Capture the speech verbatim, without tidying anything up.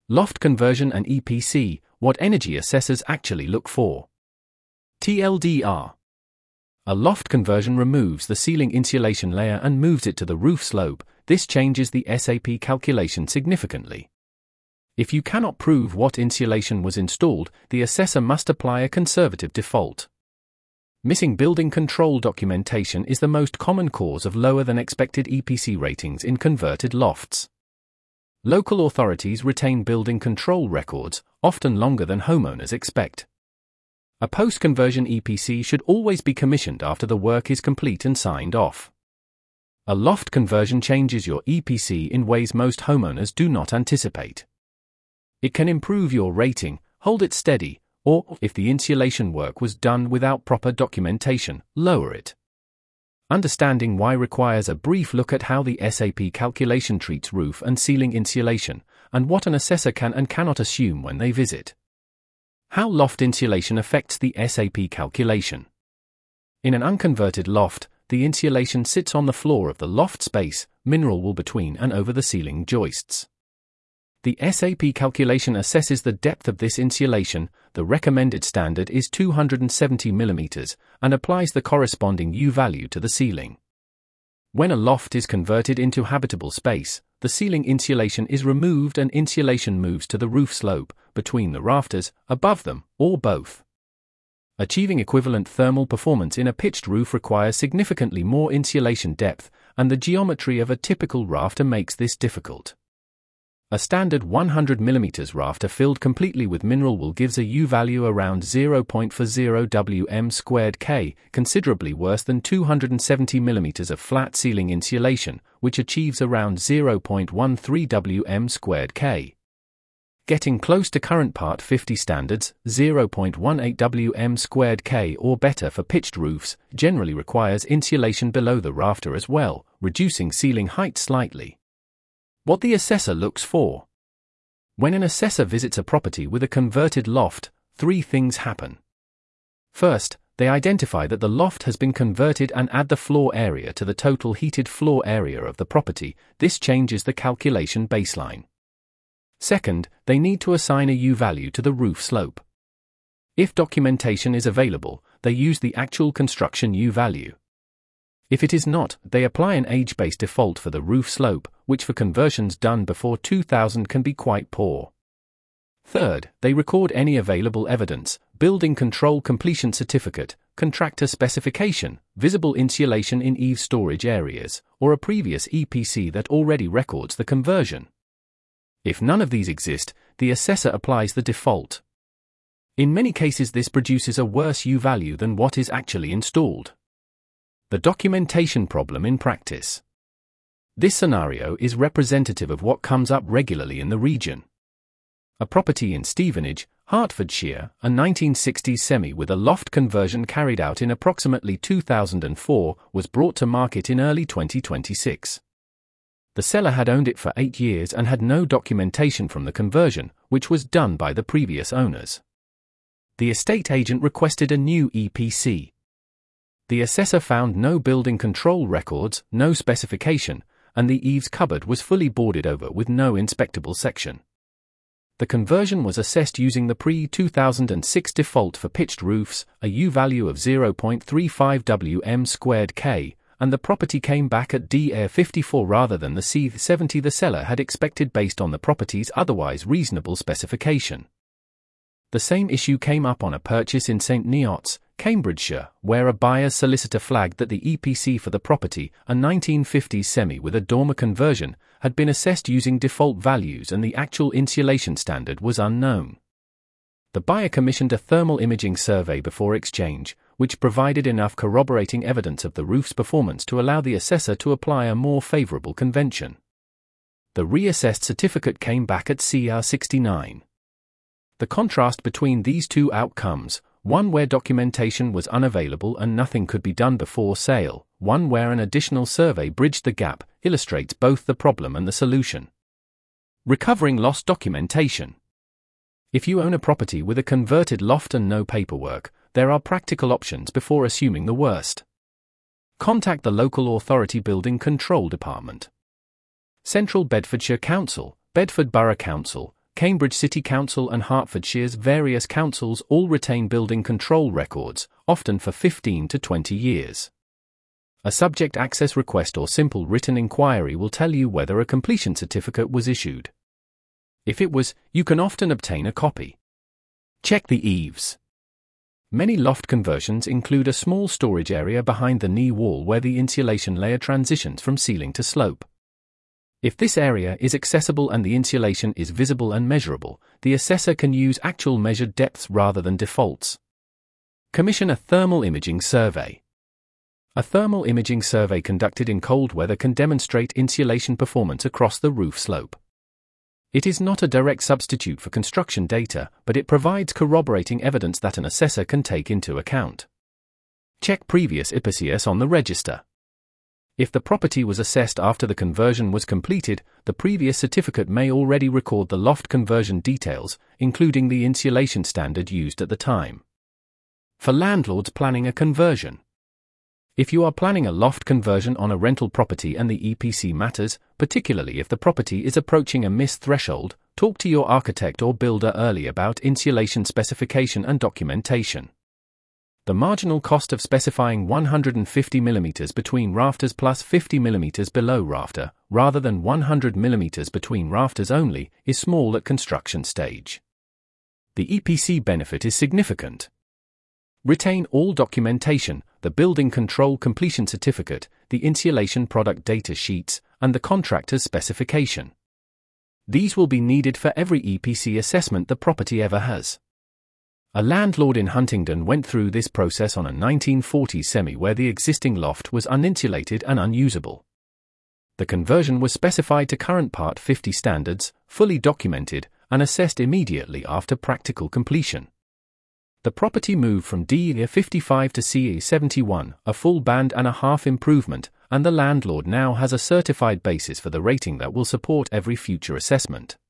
Loft conversion and E P C, what energy assessors actually look for. T L D R. A loft conversion removes the ceiling insulation layer and moves it to the roof slope. This changes the S A P calculation significantly. If you cannot prove what insulation was installed, the assessor must apply a conservative default. Missing building control documentation is the most common cause of lower than expected E P C ratings in converted lofts. Local authorities retain building control records, often longer than homeowners expect. A post-conversion E P C should always be commissioned after the work is complete and signed off. A loft conversion changes your E P C in ways most homeowners do not anticipate. It can improve your rating, hold it steady, or, if the insulation work was done without proper documentation, lower it. Understanding why requires a brief look at how the S A P calculation treats roof and ceiling insulation, and what an assessor can and cannot assume when they visit. How loft insulation affects the S A P calculation. In an unconverted loft, the insulation sits on the floor of the loft space, mineral wool between and over the ceiling joists. The S A P calculation assesses the depth of this insulation. The recommended standard is two hundred seventy millimeters, and applies the corresponding U value to the ceiling. When a loft is converted into habitable space, the ceiling insulation is removed and insulation moves to the roof slope, between the rafters, above them, or both. Achieving equivalent thermal performance in a pitched roof requires significantly more insulation depth, and the geometry of a typical rafter makes this difficult. A standard one hundred millimeter rafter filled completely with mineral wool gives a U value around zero point four zero W M squared K, considerably worse than two hundred seventy millimeters of flat ceiling insulation, which achieves around zero point one three W M squared K. Getting close to current Part fifty standards, zero point one eight W M squared K or better for pitched roofs, generally requires insulation below the rafter as well, reducing ceiling height slightly. What the assessor looks for. When an assessor visits a property with a converted loft, three things happen. First, they identify that the loft has been converted and add the floor area to the total heated floor area of the property. This changes the calculation baseline. Second, they need to assign a U value to the roof slope. If documentation is available, they use the actual construction U value. If it is not, they apply an age-based default for the roof slope, which for conversions done before two thousand can be quite poor. Third, they record any available evidence, building control completion certificate, contractor specification, visible insulation in eave storage areas, or a previous E P C that already records the conversion. If none of these exist, the assessor applies the default. In many cases this produces a worse U value than what is actually installed. The documentation problem in practice. This scenario is representative of what comes up regularly in the region. A property in Stevenage, Hertfordshire, a nineteen sixties semi with a loft conversion carried out in approximately two thousand four, was brought to market in early twenty twenty-six. The seller had owned it for eight years and had no documentation from the conversion, which was done by the previous owners. The estate agent requested a new E P C. The assessor found no building control records, no specification, and the eaves cupboard was fully boarded over with no inspectable section. The conversion was assessed using the pre two thousand six default for pitched roofs, a U value of zero point three five W M squared K, and the property came back at D A fifty-four rather than the C seventy the seller had expected based on the property's otherwise reasonable specification. The same issue came up on a purchase in Saint Neots, Cambridgeshire, where a buyer's solicitor flagged that the E P C for the property, a nineteen fifties semi with a dormer conversion, had been assessed using default values and the actual insulation standard was unknown. The buyer commissioned a thermal imaging survey before exchange, which provided enough corroborating evidence of the roof's performance to allow the assessor to apply a more favourable convention. The reassessed certificate came back at C R sixty-nine. The contrast between these two outcomes, one where documentation was unavailable and nothing could be done before sale, one where an additional survey bridged the gap, illustrates both the problem and the solution. Recovering lost documentation. If you own a property with a converted loft and no paperwork, there are practical options before assuming the worst. Contact the local authority building control department. Central Bedfordshire Council, Bedford Borough Council, Cambridge City Council and Hertfordshire's various councils all retain building control records, often for fifteen to twenty years. A subject access request or simple written inquiry will tell you whether a completion certificate was issued. If it was, you can often obtain a copy. Check the eaves. Many loft conversions include a small storage area behind the knee wall where the insulation layer transitions from ceiling to slope. If this area is accessible and the insulation is visible and measurable, the assessor can use actual measured depths rather than defaults. Commission a thermal imaging survey. A thermal imaging survey conducted in cold weather can demonstrate insulation performance across the roof slope. It is not a direct substitute for construction data, but it provides corroborating evidence that an assessor can take into account. Check previous I P C S on the register. If the property was assessed after the conversion was completed, the previous certificate may already record the loft conversion details, including the insulation standard used at the time. For landlords planning a conversion. If you are planning a loft conversion on a rental property and the E P C matters, particularly if the property is approaching a M I S threshold, talk to your architect or builder early about insulation specification and documentation. The marginal cost of specifying one hundred fifty millimeters between rafters plus fifty millimeters below rafter, rather than one hundred millimeters between rafters only, is small at construction stage. The E P C benefit is significant. Retain all documentation, the building control completion certificate, the insulation product data sheets, and the contractor's specification. These will be needed for every E P C assessment the property ever has. A landlord in Huntingdon went through this process on a nineteen forties semi where the existing loft was uninsulated and unusable. The conversion was specified to current Part fifty standards, fully documented, and assessed immediately after practical completion. The property moved from D E fifty-five to C E seventy-one, a full band and a half improvement, and the landlord now has a certified basis for the rating that will support every future assessment.